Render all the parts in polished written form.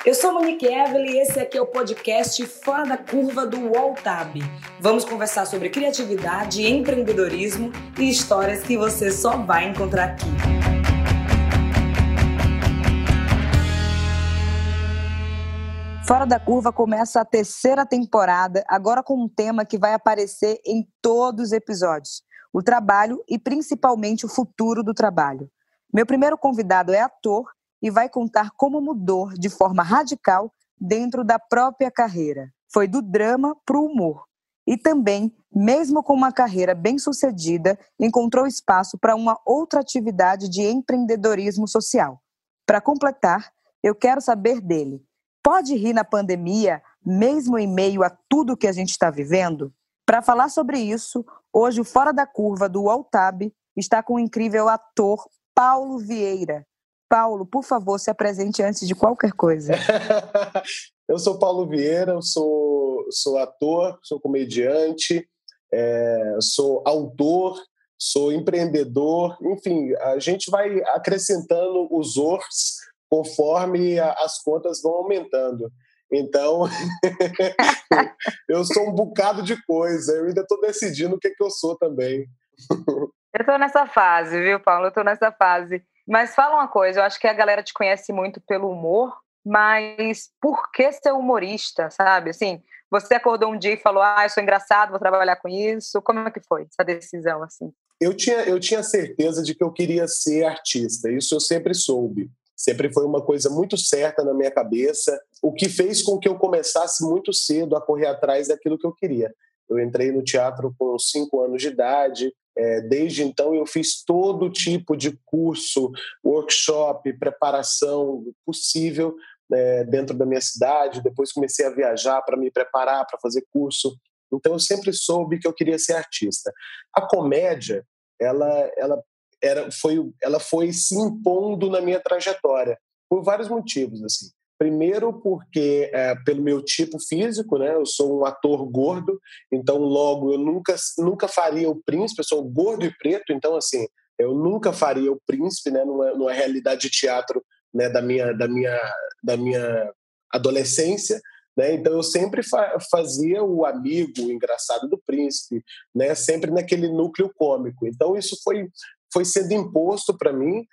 Eu sou Monique Evelyn e esse aqui é o podcast Fora da Curva do UOL-TAB. Vamos conversar sobre criatividade, empreendedorismo e histórias que você só vai encontrar aqui. Fora da Curva começa a terceira temporada, agora com um tema que vai aparecer em todos os episódios: o trabalho e principalmente o futuro do trabalho. Meu primeiro convidado é ator e vai contar como mudou de forma radical dentro da própria carreira. Foi do drama para o humor. E também, mesmo com uma carreira bem-sucedida, encontrou espaço para uma outra atividade de empreendedorismo social. Para completar, eu quero saber dele. Pode rir na pandemia, mesmo em meio a tudo que a gente está vivendo? Para falar sobre isso, hoje o Fora da Curva do UOL-TAB está com o incrível ator Paulo Vieira. Paulo, por favor, se apresente antes de qualquer coisa. Eu sou Paulo Vieira, eu sou ator, sou comediante, sou autor, sou empreendedor, enfim, a gente vai acrescentando os ors conforme as contas vão aumentando. Então, eu sou um bocado de coisa, eu ainda estou decidindo o que eu sou também. Eu estou nessa fase, viu, Paulo? Eu estou nessa fase. Mas fala uma coisa, eu acho que a galera te conhece muito pelo humor, mas por que ser humorista, sabe? Assim, você acordou um dia e falou, eu sou engraçado, vou trabalhar com isso. Como é que foi essa decisão, assim? Eu tinha certeza de que eu queria ser artista, isso eu sempre soube. Sempre foi uma coisa muito certa na minha cabeça, o que fez com que eu começasse muito cedo a correr atrás daquilo que eu queria. Eu entrei no teatro com 5 anos de idade, desde então eu fiz todo tipo de curso, workshop, preparação possível dentro da minha cidade. Depois comecei a viajar para me preparar, para fazer curso. Então eu sempre soube que eu queria ser artista. A comédia, ela foi se impondo na minha trajetória por vários motivos, assim. Primeiro porque pelo meu tipo físico, né? Eu sou um ator gordo, então logo eu nunca faria o príncipe. Eu sou gordo e preto, então assim eu nunca faria o príncipe, né? Numa realidade de teatro, né? Da minha adolescência, né? Então eu sempre fazia o amigo, o engraçado do príncipe, né? Sempre naquele núcleo cômico. Então isso foi sendo imposto para mim,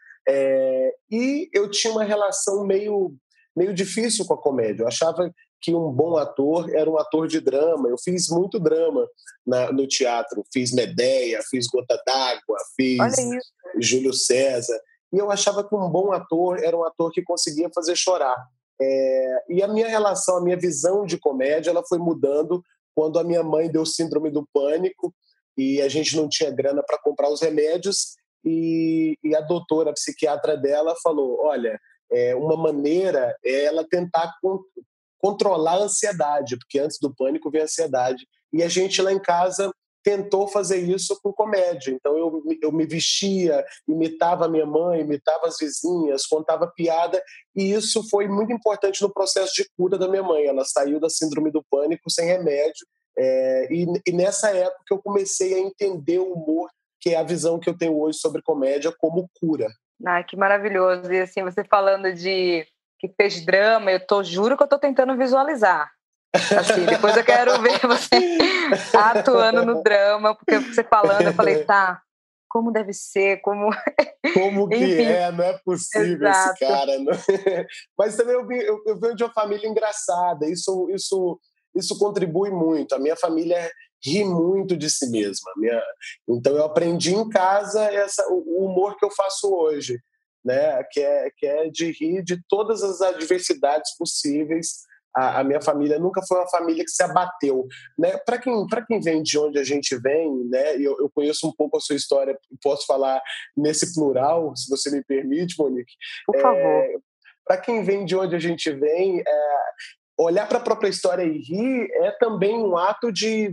e eu tinha uma relação meio difícil com a comédia. Eu achava que um bom ator era um ator de drama. Eu fiz muito drama no teatro. Fiz Medéia, fiz Gota d'Água, fiz Júlio César. E eu achava que um bom ator era um ator que conseguia fazer chorar. E a minha relação, a minha visão de comédia, ela foi mudando quando a minha mãe deu síndrome do pânico e a gente não tinha grana para comprar os remédios. E a doutora, a psiquiatra dela, falou: olha, uma maneira é ela tentar controlar a ansiedade, porque antes do pânico vem a ansiedade. E a gente lá em casa tentou fazer isso com comédia. Então eu me vestia, imitava a minha mãe, imitava as vizinhas, contava piada, e isso foi muito importante no processo de cura da minha mãe. Ela saiu da síndrome do pânico sem remédio, e nessa época eu comecei a entender o humor, que é a visão que eu tenho hoje sobre comédia como cura. Ai, que maravilhoso. E assim, você falando de que fez drama, juro que eu estou tentando visualizar. Assim, depois eu quero ver você atuando no drama, porque você falando, eu falei, tá, como deve ser, como que enfim, não é possível. Exato. Esse cara. Não... Mas também eu venho de uma família engraçada, isso contribui muito. A minha família ri muito de si mesma. Então eu aprendi em casa o humor que eu faço hoje, né? Que é de rir de todas as adversidades possíveis. A minha família nunca foi uma família que se abateu, né? Para quem vem de onde a gente vem, né? Eu conheço um pouco a sua história, posso falar nesse plural, se você me permite, Monique. Por favor. Para quem vem de onde a gente vem, olhar para a própria história e rir é também um ato de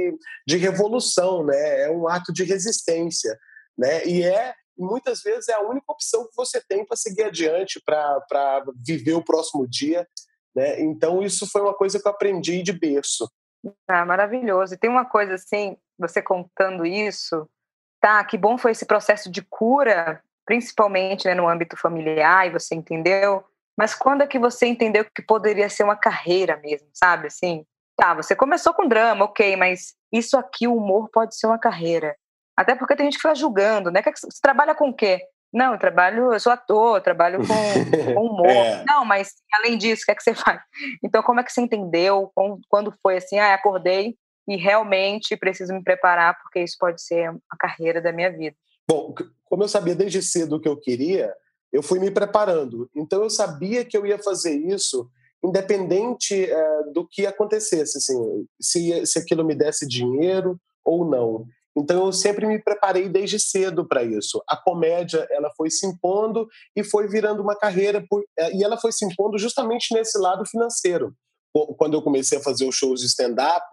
revolução, né? É um ato de resistência, né? E muitas vezes é a única opção que você tem para seguir adiante, para viver o próximo dia, né? Então isso foi uma coisa que eu aprendi de berço. Maravilhoso. E tem uma coisa assim, você contando isso, tá? Que bom foi esse processo de cura, principalmente, né, no âmbito familiar, e você entendeu Mas quando é que você entendeu que poderia ser uma carreira mesmo, sabe? Assim, tá, você começou com drama, ok, mas isso aqui, o humor, pode ser uma carreira. Até porque tem gente que fica julgando, né? Você trabalha com o quê? Não, eu sou ator, eu trabalho com humor. Não, mas além disso, o que é que você faz? Então, como é que você entendeu? Quando foi assim, acordei e realmente preciso me preparar porque isso pode ser a carreira da minha vida? Bom, como eu sabia desde cedo o que eu queria, eu fui me preparando. Então, eu sabia que eu ia fazer isso independente do que acontecesse, assim, se aquilo me desse dinheiro ou não. Então, eu sempre me preparei desde cedo para isso. A comédia, ela foi se impondo e foi virando uma carreira, e ela foi se impondo justamente nesse lado financeiro. Quando eu comecei a fazer os shows de stand-up,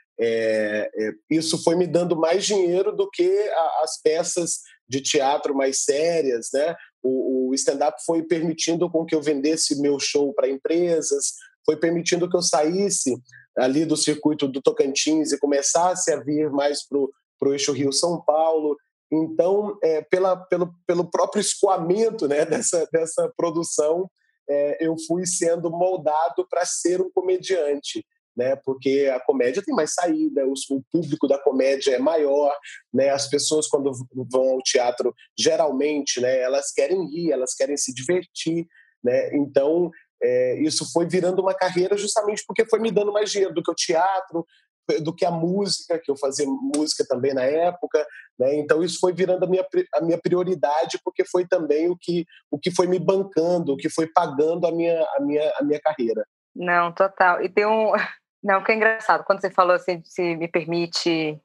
isso foi me dando mais dinheiro do que as peças de teatro mais sérias, né? O stand-up foi permitindo com que eu vendesse meu show para empresas, foi permitindo que eu saísse ali do circuito do Tocantins e começasse a vir mais para o eixo Rio-São Paulo. Então, pelo próprio escoamento, né, dessa produção, eu fui sendo moldado para ser um comediante, né? Porque a comédia tem mais saída, o público da comédia é maior, né? As pessoas, quando vão ao teatro, geralmente, né, elas querem rir, elas querem se divertir, né? Então, isso foi virando uma carreira justamente porque foi me dando mais dinheiro do que o teatro, do que a música, que eu fazia música também na época, né? Então isso foi virando a minha prioridade, porque foi também o que foi me bancando, o que foi pagando a minha carreira. Não, total. E tem um... Não, que é engraçado, quando você falou assim, se me permite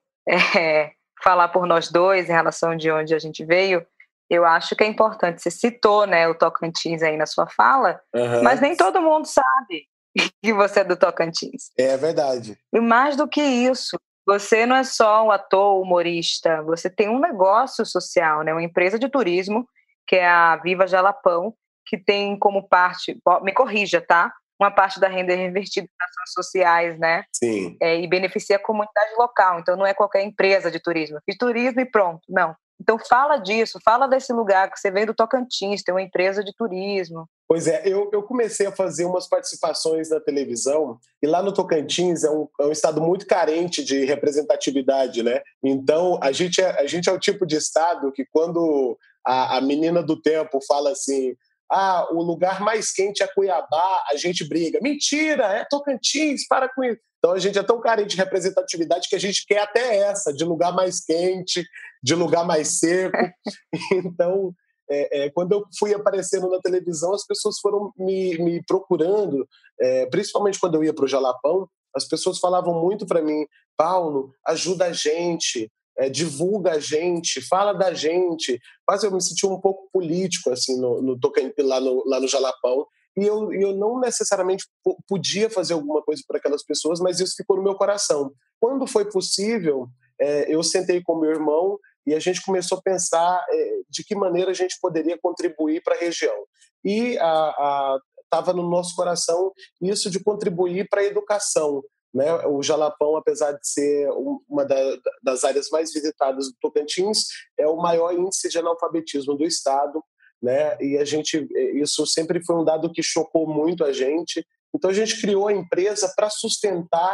falar por nós dois em relação de onde a gente veio, eu acho que é importante. Você citou, né, o Tocantins aí na sua fala, mas nem todo mundo sabe que você é do Tocantins. É verdade. E mais do que isso, você não é só um ator, humorista, você tem um negócio social, né, uma empresa de turismo, que é a Viva Jalapão, que tem como parte, me corrija, tá? Uma parte da renda revertida em ações sociais, né? Sim. E beneficia a comunidade local. Então, não é qualquer empresa de turismo. Fiz turismo e pronto. Não. Então, fala disso. Fala desse lugar que você vem do Tocantins, tem uma empresa de turismo. Pois é, eu comecei a fazer umas participações na televisão e lá no Tocantins é um estado muito carente de representatividade, né? Então, a gente é o tipo de estado que quando a menina do tempo fala assim: o lugar mais quente é Cuiabá, a gente briga. Mentira, é Tocantins, para com isso. Então a gente é tão carente de representatividade que a gente quer até essa, de lugar mais quente, de lugar mais seco. Então, quando eu fui aparecendo na televisão, as pessoas foram me procurando, principalmente quando eu ia para o Jalapão, as pessoas falavam muito para mim: Paulo, ajuda a gente, divulga a gente, fala da gente. Quase eu me senti um pouco político assim lá no Jalapão. E eu não necessariamente podia fazer alguma coisa para aquelas pessoas, mas isso ficou no meu coração. Quando foi possível, eu sentei com meu irmão e a gente começou a pensar de que maneira a gente poderia contribuir para a região. E estava no nosso coração isso de contribuir para a educação. Né? O Jalapão, apesar de ser uma das áreas mais visitadas do Tocantins, é o maior índice de analfabetismo do estado, né? E isso sempre foi um dado que chocou muito a gente. Então a gente criou a empresa para sustentar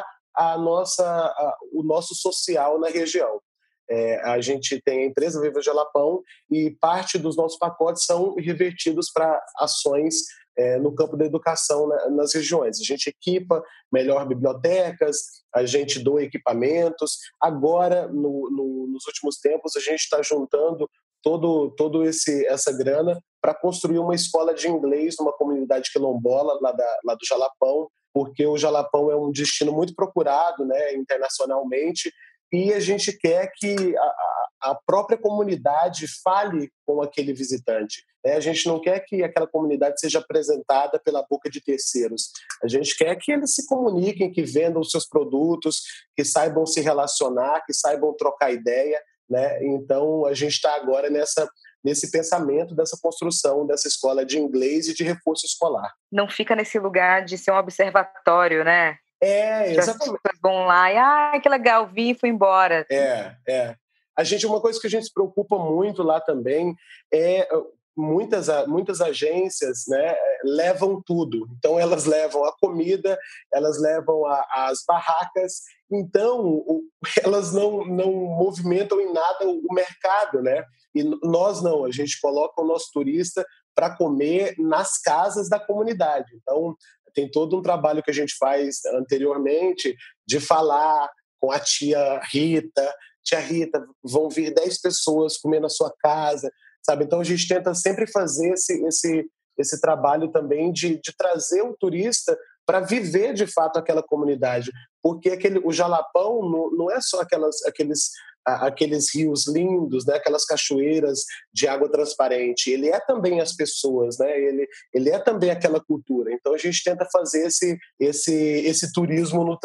o nosso social na região. A gente tem a empresa Viva Jalapão e parte dos nossos pacotes são revertidos para ações no campo da educação nas regiões. A gente equipa melhor bibliotecas, a gente doa equipamentos. Agora, nos últimos tempos, a gente está juntando todo essa grana para construir uma escola de inglês numa comunidade quilombola lá do Jalapão, porque o Jalapão é um destino muito procurado, né, internacionalmente, e a gente quer que a própria comunidade fale com aquele visitante. A gente não quer que aquela comunidade seja apresentada pela boca de terceiros. A gente quer que eles se comuniquem, que vendam os seus produtos, que saibam se relacionar, que saibam trocar ideia, né? Então, a gente está agora nesse pensamento dessa construção dessa escola de inglês e de reforço escolar. Não fica nesse lugar de ser um observatório, né? Exatamente. As pessoas vão lá e que legal, vi e fui embora. Uma coisa que a gente se preocupa muito lá também é muitas agências, né, levam tudo. Então, elas levam a comida, elas levam as barracas, então elas não movimentam em nada o mercado, né? E nós não, a gente coloca o nosso turista para comer nas casas da comunidade. Então, tem todo um trabalho que a gente faz anteriormente de falar com a tia Rita, vão vir 10 pessoas comer na sua casa, sabe? Então a gente tenta sempre fazer esse trabalho também de trazer o turista para viver de fato aquela comunidade, porque o Jalapão não é só aqueles rios lindos, né? Aquelas cachoeiras de água transparente, ele é também as pessoas, né? Ele é também aquela cultura. Então a gente tenta fazer esse turismo no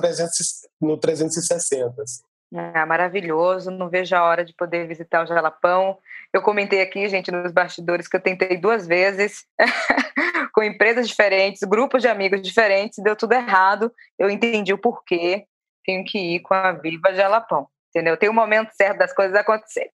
360. Assim. Maravilhoso, não vejo a hora de poder visitar o Jalapão. Eu comentei aqui, gente, nos bastidores, que eu tentei 2 vezes com empresas diferentes, grupos de amigos diferentes, deu tudo errado. Eu entendi o porquê, tenho que ir com a Viva Jalapão, entendeu? Tem o momento certo das coisas acontecerem.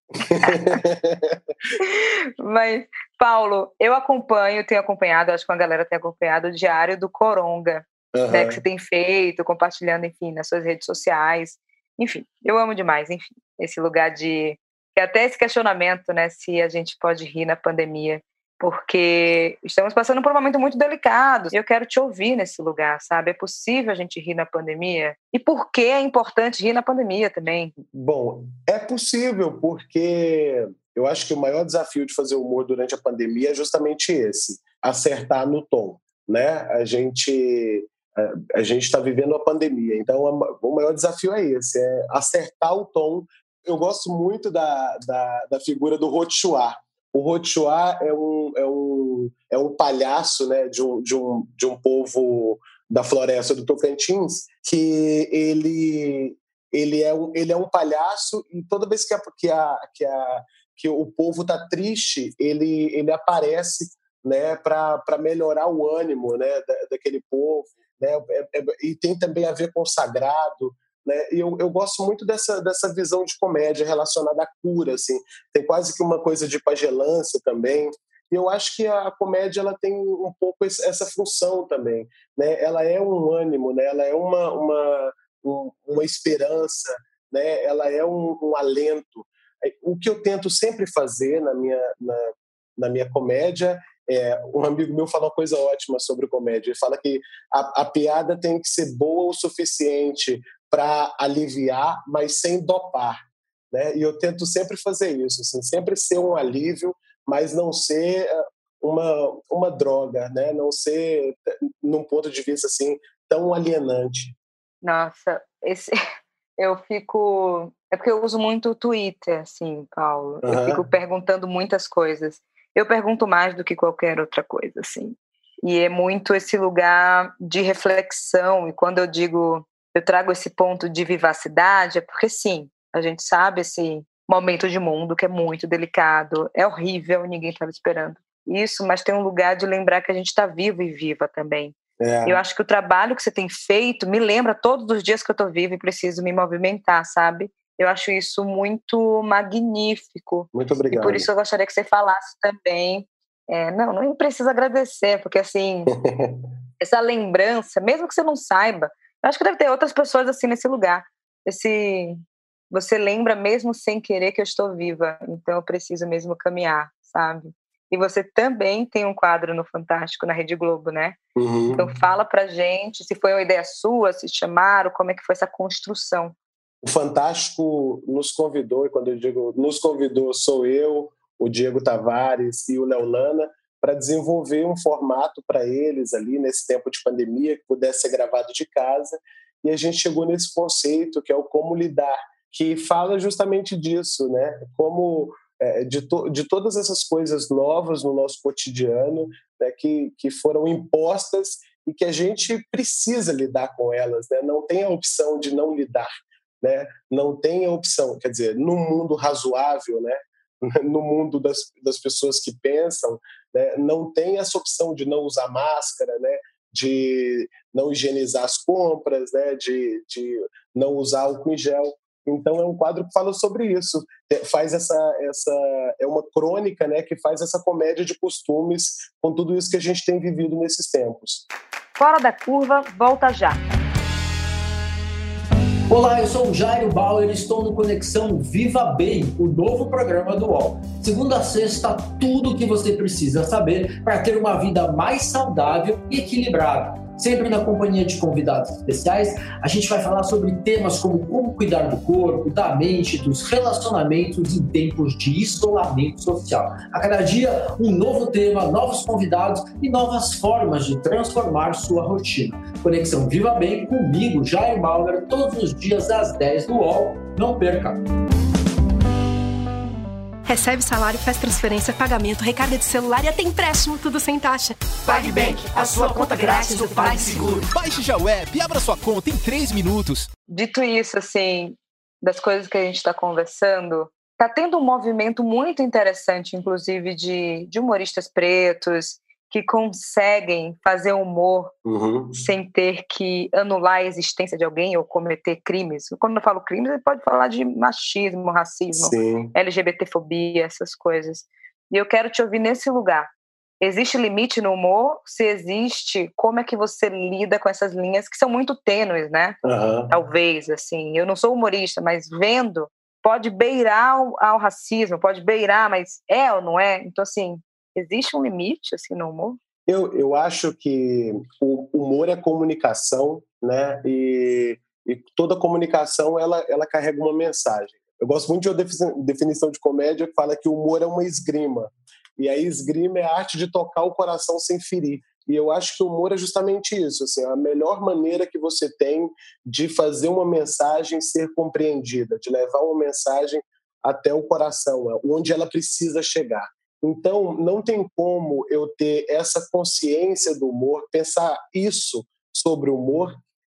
Mas, Paulo, eu tenho acompanhado, acho que a galera tem acompanhado o Diário do Coronga, né, que você tem feito, compartilhando, enfim, nas suas redes sociais. Enfim, eu amo demais, enfim, esse lugar até esse questionamento, né, se a gente pode rir na pandemia, porque estamos passando por um momento muito delicado, e eu quero te ouvir nesse lugar, sabe? É possível a gente rir na pandemia? E por que é importante rir na pandemia também? Bom, é possível, porque eu acho que o maior desafio de fazer humor durante a pandemia é justamente esse, acertar no tom, né? A gente está vivendo a pandemia, então o maior desafio é esse, é acertar o tom. Eu gosto muito da figura do Rotchuá. O Rotchuá é um palhaço, né, de um povo da floresta do Tocantins, que ele é um palhaço, e toda vez que o povo está triste, ele aparece, né, para melhorar o ânimo, né, daquele povo. Né? E tem também a ver com o sagrado, né? E eu gosto muito dessa visão de comédia relacionada à cura, assim. Tem quase que uma coisa de pagelância também. E eu acho que a comédia ela tem um pouco essa função também, né? Ela é um ânimo, né? Ela é uma esperança, né? Ela é um alento. O que eu tento sempre fazer na minha comédia, um amigo meu fala uma coisa ótima sobre comédia. Ele fala que a piada tem que ser boa o suficiente para aliviar, mas sem dopar, né? E eu tento sempre fazer isso, assim, sempre ser um alívio, mas não ser uma droga, né? Não ser, num ponto de vista assim, tão alienante. Nossa, eu fico... É porque eu uso muito o Twitter, assim, Paulo. Eu fico perguntando muitas coisas. Eu pergunto mais do que qualquer outra coisa, assim. E é muito esse lugar de reflexão. E quando eu trago esse ponto de vivacidade, é porque, sim, a gente sabe esse momento de mundo que é muito delicado, é horrível, ninguém estava esperando isso, mas tem um lugar de lembrar que a gente está vivo e viva também. Eu acho que o trabalho que você tem feito me lembra todos os dias que eu estou viva e preciso me movimentar, sabe? Eu acho isso muito magnífico. Muito obrigado. E por isso eu gostaria que você falasse também. Não precisa agradecer, porque assim, essa lembrança, mesmo que você não saiba, eu acho que deve ter outras pessoas assim nesse lugar. Você lembra mesmo sem querer que eu estou viva, então eu preciso mesmo caminhar, sabe? E você também tem um quadro no Fantástico, na Rede Globo, né? Então fala pra gente se foi uma ideia sua, se chamaram, como é que foi essa construção. O Fantástico nos convidou, e quando eu digo nos convidou, sou eu, o Diego Tavares e o Léo Lana, para desenvolver um formato para eles ali nesse tempo de pandemia que pudesse ser gravado de casa, e a gente chegou nesse conceito que é o Como Lidar, que fala justamente disso, né? Como de todas essas coisas novas no nosso cotidiano, né, que foram impostas e que a gente precisa lidar com elas, né? Não tem a opção de não lidar, né? Não tem a opção, quer dizer, no mundo razoável, né? No mundo das pessoas que pensam, né? Não tem essa opção de não usar máscara, né? De não higienizar as compras, né? De não usar álcool em gel. Então é um quadro que fala sobre isso, faz é uma crônica, né, que faz essa comédia de costumes com tudo isso que a gente tem vivido nesses tempos. Fora da Curva, volta já. Olá, eu sou o Jairo Bauer e estou no Conexão Viva Bem, o novo programa do UOL. Segunda a sexta, tudo o que você precisa saber para ter uma vida mais saudável e equilibrada. Sempre na companhia de convidados especiais, a gente vai falar sobre temas como cuidar do corpo, da mente, dos relacionamentos em tempos de isolamento social. A cada dia, um novo tema, novos convidados e novas formas de transformar sua rotina. Conexão Viva Bem comigo, Jairo Bauer, todos os dias às 10 do UOL. Não perca! Recebe salário, faz transferência, pagamento, recarga de celular e até empréstimo, tudo sem taxa. PagBank, a sua conta grátis do PagSeguro. Baixe já o app e abra sua conta em 3 minutos. Dito isso, assim, das coisas que a gente está conversando, está tendo um movimento muito interessante, inclusive, de humoristas pretos que conseguem fazer humor sem ter que anular a existência de alguém ou cometer crimes. Quando eu falo crimes, ele pode falar de machismo, racismo, Sim. LGBTfobia, essas coisas. E eu quero te ouvir nesse lugar. Existe limite no humor? Se existe, como é que você lida com essas linhas que são muito tênues, né? Talvez, assim. Eu não sou humorista, mas vendo, pode beirar ao racismo, pode beirar, mas é ou não é? Então, assim, existe um limite, assim, no humor? Eu acho que o humor é comunicação, né? E toda comunicação, ela carrega uma mensagem. Eu gosto muito de uma definição de comédia que fala que o humor é uma esgrima. E a esgrima é a arte de tocar o coração sem ferir. E eu acho que o humor é justamente isso, assim, a melhor maneira que você tem de fazer uma mensagem ser compreendida, de levar uma mensagem até o coração, onde ela precisa chegar. Então, não tem como eu ter essa consciência do humor, pensar isso sobre o humor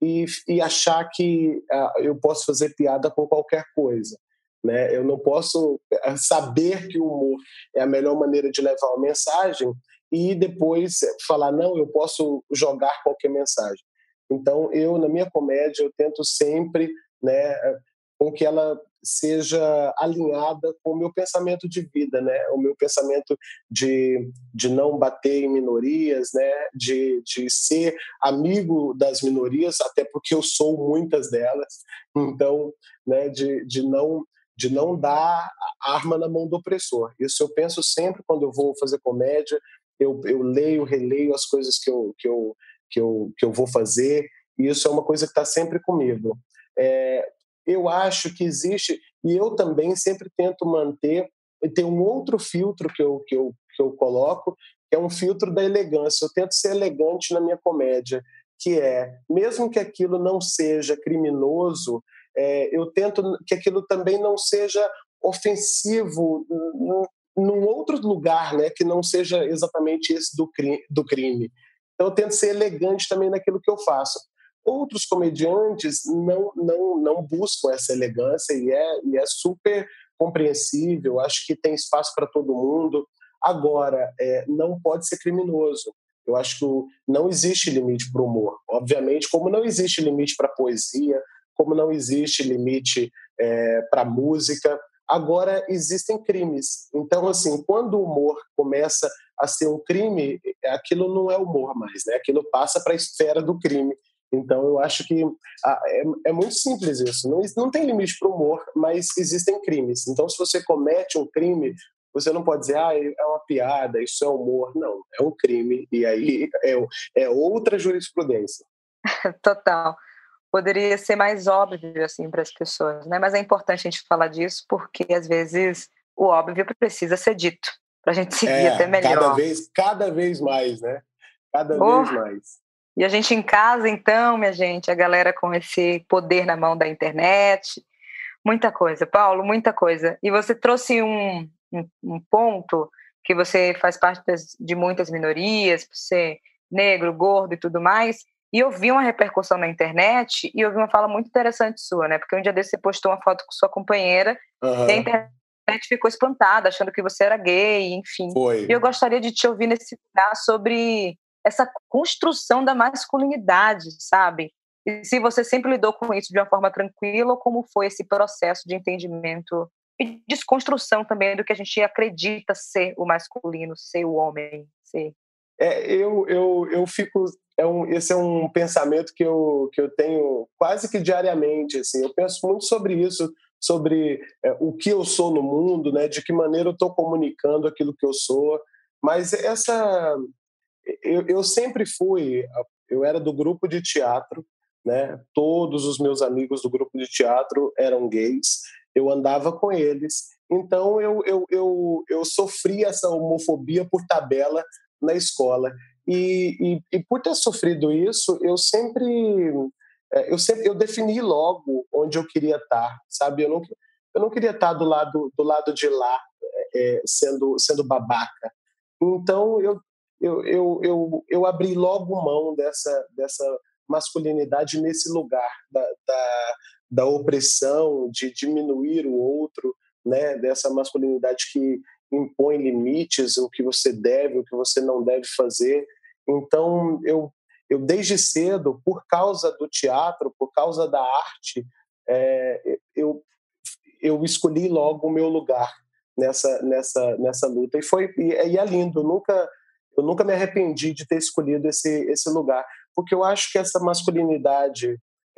e achar que eu posso fazer piada com qualquer coisa, né? Eu não posso saber que o humor é a melhor maneira de levar uma mensagem e depois falar, não, eu posso jogar qualquer mensagem. Então, na minha comédia, eu tento sempre, né, com que ela seja alinhada com o meu pensamento de vida, né? O meu pensamento de não bater em minorias, né? De ser amigo das minorias, até porque eu sou muitas delas. Então, né? De não dar arma na mão do opressor. Isso eu penso sempre quando eu vou fazer comédia. Eu leio, releio as coisas que eu vou fazer. E isso é uma coisa que está sempre comigo. Eu acho que existe, e eu também sempre tento manter, e tem um outro filtro que eu coloco, que é um filtro da elegância. Eu tento ser elegante na minha comédia, que mesmo que aquilo não seja criminoso, eu tento que aquilo também não seja ofensivo num outro lugar, né, que não seja exatamente esse do crime. Então eu tento ser elegante também naquilo que eu faço. Outros comediantes não buscam essa elegância e é super compreensível, acho que tem espaço para todo mundo. Agora, não pode ser criminoso. Eu acho que não existe limite para o humor. Obviamente, como não existe limite para a poesia, como não existe limite para a música, agora existem crimes. Então, assim, quando o humor começa a ser um crime, aquilo não é humor mais, né? Aquilo passa para a esfera do crime. Então, eu acho que é muito simples isso. Não tem limite para o humor, mas existem crimes. Então, se você comete um crime, você não pode dizer, é uma piada, isso é humor. Não, é um crime. E aí é outra jurisprudência. Total. Poderia ser mais óbvio assim, para as pessoas, né? Mas é importante a gente falar disso porque, às vezes, o óbvio precisa ser dito para a gente seguir até melhor. Cada vez mais, né? Cada vez mais. E a gente em casa, então, minha gente, a galera com esse poder na mão da internet, muita coisa, Paulo, muita coisa. E você trouxe um ponto que você faz parte de muitas minorias, por ser negro, gordo e tudo mais, e eu vi uma repercussão na internet e eu vi uma fala muito interessante sua, né? Porque um dia desse você postou uma foto com sua companheira e a internet ficou espantada, achando que você era gay, enfim. Foi. E eu gostaria de te ouvir nesse lugar sobre essa construção da masculinidade, sabe? E se você sempre lidou com isso de uma forma tranquila, ou como foi esse processo de entendimento e desconstrução também do que a gente acredita ser o masculino, ser o homem, ser... Eu fico... esse é um pensamento que eu tenho quase que diariamente. Assim. Eu penso muito sobre isso, sobre o que eu sou no mundo, né? De que maneira eu estou comunicando aquilo que eu sou. Mas eu sempre fui... Eu era do grupo de teatro, né? Todos os meus amigos do grupo de teatro eram gays. Eu andava com eles. Então, eu sofri essa homofobia por tabela na escola. E por ter sofrido isso, eu defini logo onde eu queria estar, sabe? Eu não queria estar do lado de lá, sendo babaca. Então, eu abri logo mão dessa masculinidade nesse lugar da opressão, de diminuir o outro, né? Dessa masculinidade que impõe limites, o que você deve, o que você não deve fazer. Então, eu desde cedo, por causa do teatro, por causa da arte, eu escolhi logo o meu lugar nessa luta. E é lindo, eu nunca me arrependi de ter escolhido esse lugar, porque eu acho que essa masculinidade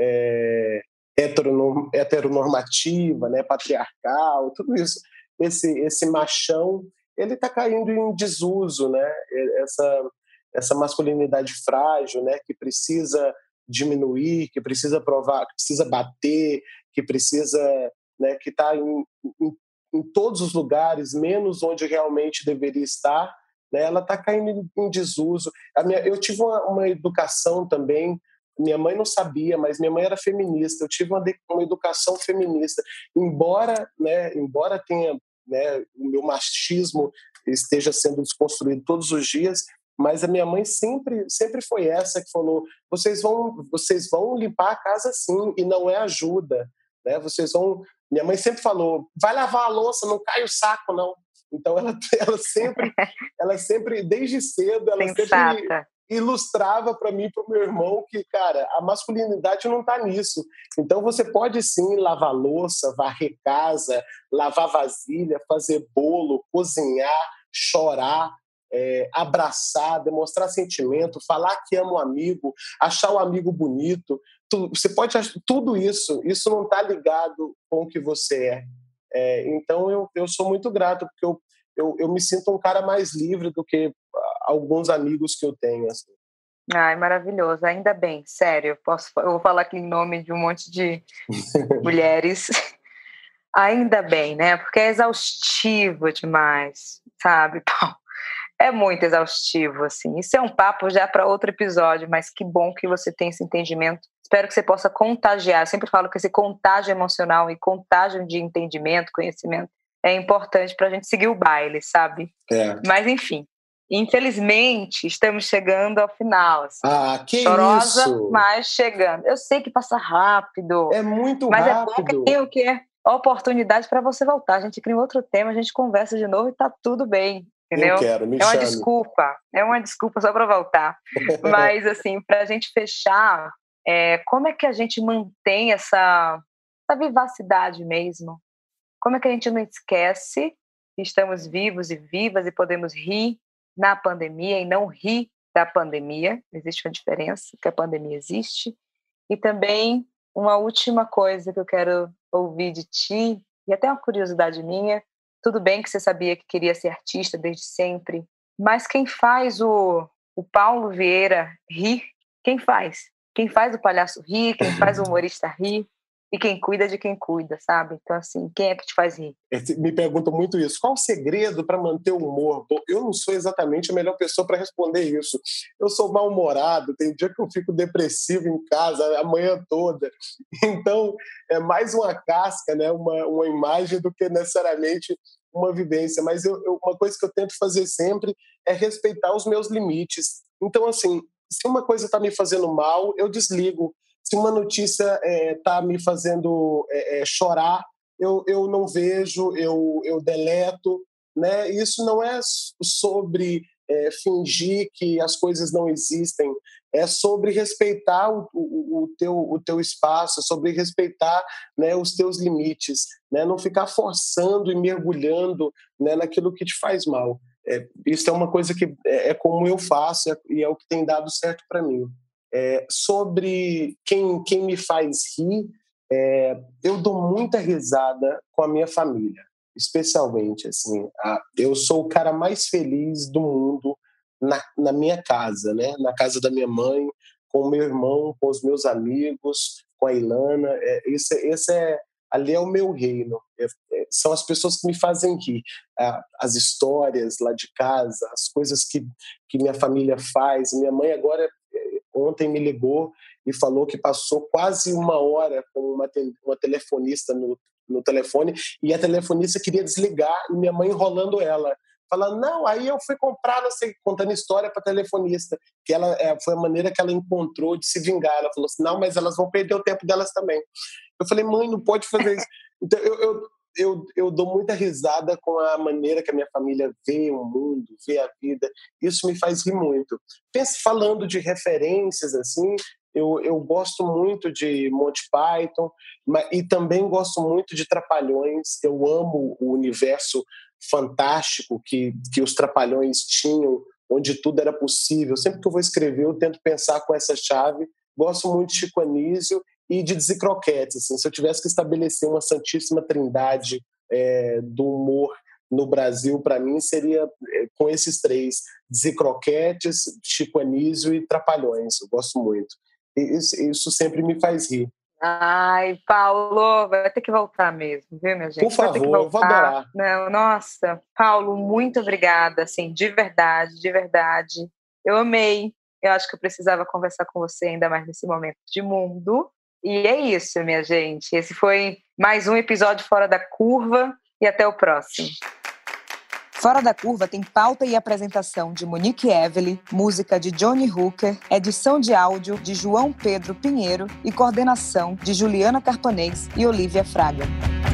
heteronormativa, né, patriarcal, tudo isso, esse machão, ele está caindo em desuso, né? Essa masculinidade frágil, né, que precisa diminuir, que precisa provar, que precisa bater, que precisa, né, que está em todos os lugares, menos onde realmente deveria estar, né? Ela está caindo em desuso. Eu tive uma educação também. Minha mãe não sabia, mas minha mãe era feminista. Eu tive uma educação feminista, embora tenha, né, o meu machismo esteja sendo desconstruído todos os dias, mas a minha mãe sempre foi essa que falou: vocês vão limpar a casa sim, e não é ajuda, né? Minha mãe sempre falou: vai lavar a louça, não cai o saco não. Então ela sempre desde cedo, ela sempre ilustrava para mim e para o meu irmão que, cara, a masculinidade não está nisso. Então você pode sim lavar louça, varrer casa, lavar vasilha, fazer bolo, cozinhar, chorar, abraçar, demonstrar sentimento, falar que ama o amigo, achar o amigo bonito. Você pode achar tudo isso não está ligado com o que você é. Então eu sou muito grato, porque eu me sinto um cara mais livre do que alguns amigos que eu tenho. Assim. Ai, maravilhoso, ainda bem, sério, eu vou falar aqui em nome de um monte de mulheres. Ainda bem, né? Porque é exaustivo demais, sabe, Paulo? É muito exaustivo, assim. Isso é um papo já para outro episódio, mas que bom que você tem esse entendimento. Espero que você possa contagiar. Eu sempre falo que esse contágio emocional e contágio de entendimento, conhecimento, é importante para a gente seguir o baile, sabe? Mas, enfim, infelizmente, estamos chegando ao final. Assim. Que chorosa, isso? mas chegando. Eu sei que passa rápido. É muito mas rápido. Mas é bom que tem o quê? Oportunidade para você voltar. A gente cria um outro tema, a gente conversa de novo e tá tudo bem. Entendeu? Eu quero, me chame. É uma desculpa só para voltar. Mas, assim, para a gente fechar, como é que a gente mantém essa vivacidade mesmo? Como é que a gente não esquece que estamos vivos e vivas e podemos rir na pandemia e não rir da pandemia? Existe uma diferença, que a pandemia existe. E também, uma última coisa que eu quero ouvir de ti, e até uma curiosidade minha. Tudo bem que você sabia que queria ser artista desde sempre, mas quem faz o Paulo Vieira rir? Quem faz? Quem faz o palhaço rir? Quem faz o humorista rir? E quem cuida de quem cuida, sabe? Então, assim, quem é que te faz rir? Me perguntam muito isso. Qual o segredo para manter o humor? Eu não sou exatamente a melhor pessoa para responder isso. Eu sou mal-humorado, tem dia que eu fico depressivo em casa a manhã toda. Então, é mais uma casca, né? Uma imagem do que necessariamente uma vivência. Mas uma coisa que eu tento fazer sempre é respeitar os meus limites. Então, assim, se uma coisa está me fazendo mal, eu desligo. Se uma notícia está me fazendo chorar, eu não vejo, eu deleto, né? Isso não é sobre fingir que as coisas não existem. é sobre respeitar o teu espaço, é sobre respeitar, né, os teus limites, né, não ficar forçando e mergulhando, né, naquilo que te faz mal. Isso é uma coisa que é como eu faço e é o que tem dado certo para mim. Sobre quem me faz rir, eu dou muita risada com a minha família, especialmente. Assim, eu sou o cara mais feliz do mundo na minha casa, né? Na casa da minha mãe, com o meu irmão, com os meus amigos, com a Ilana. Ali é o meu reino. São as pessoas que me fazem rir. As histórias lá de casa, as coisas que minha família faz. Minha mãe agora, ontem, me ligou e falou que passou quase 1 hora com uma telefonista no telefone, e a telefonista queria desligar e minha mãe enrolando ela. Falando, não, aí eu fui comprar, não sei, contando história para a telefonista, que foi a maneira que ela encontrou de se vingar. Ela falou assim, não, mas elas vão perder o tempo delas também. Eu falei, mãe, não pode fazer isso. Então, eu dou muita risada com a maneira que a minha família vê o mundo, vê a vida. Isso me faz rir muito. Falando de referências, assim, eu gosto muito de Monty Python, e também gosto muito de Trapalhões. Eu amo o universo fantástico que os Trapalhões tinham, onde tudo era possível. Sempre que eu vou escrever, eu tento pensar com essa chave. Gosto muito de Chico Anísio e de Dizzy Croquettes. Assim, se eu tivesse que estabelecer uma santíssima trindade do humor no Brasil, para mim, seria com esses 3: Dizzy Croquettes, Chico Anísio e Trapalhões. Eu gosto muito. E isso sempre me faz rir. Ai, Paulo, vai ter que voltar mesmo, viu, minha gente? Por favor, eu vou adorar. Não, nossa, Paulo, muito obrigada, assim, de verdade, de verdade. Eu amei. Eu acho que eu precisava conversar com você ainda mais nesse momento de mundo. E é isso, minha gente. Esse foi mais um episódio Fora da Curva e até o próximo. Fora da Curva tem pauta e apresentação de Monique Evely, música de Johnny Hooker, edição de áudio de João Pedro Pinheiro e coordenação de Juliana Carpanês e Olívia Fraga.